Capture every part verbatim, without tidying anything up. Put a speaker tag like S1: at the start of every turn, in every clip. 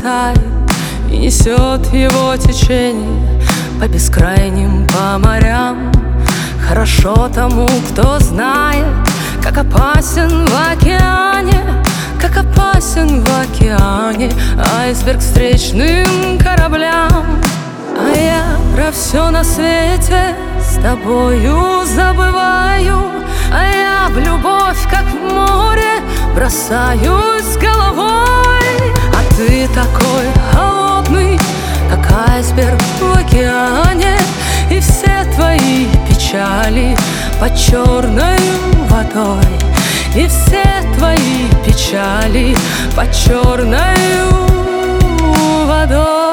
S1: взлетает и несет его течение по бескрайним, по морям. Хорошо тому, кто знает, как опасен в океане, как опасен в океане айсберг встречным кораблям. А я про все на свете с тобою забываю, а я в любовь, как в море, бросаюсь головой. А ты такой холодный, как айсберг в океане, и все твои печали под черной водой, и все твои печали под черной водой.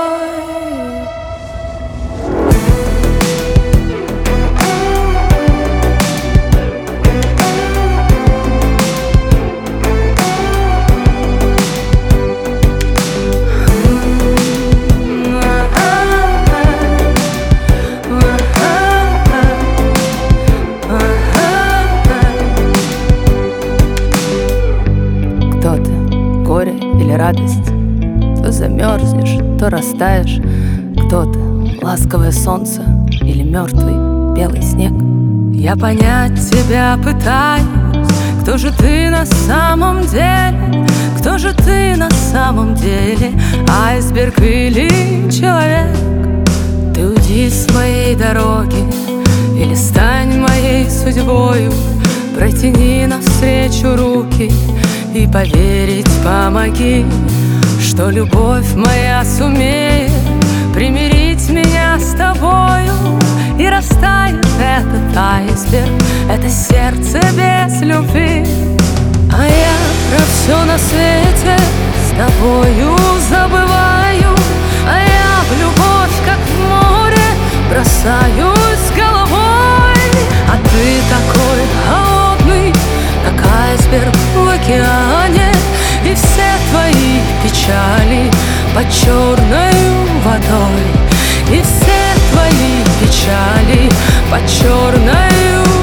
S1: Горе или радость, то замерзнешь, то растаешь. Кто-то ласковое солнце или мертвый белый снег. Я понять тебя пытаюсь, кто же ты на самом деле, кто же ты на самом деле, айсберг или человек? Ты уйди с моей дороги или стань моей судьбою, протяни навстречу руки и поверить помоги, что любовь моя сумеет примирить меня с тобою, и растает этот айсберг, это сердце без любви. А я про все на свете с тобою забываю, а я в любовь, как в море, бросаюсь головой. А ты такой холодный, как айсберг в океане, и все твои печали под черной водой, и все твои печали под черной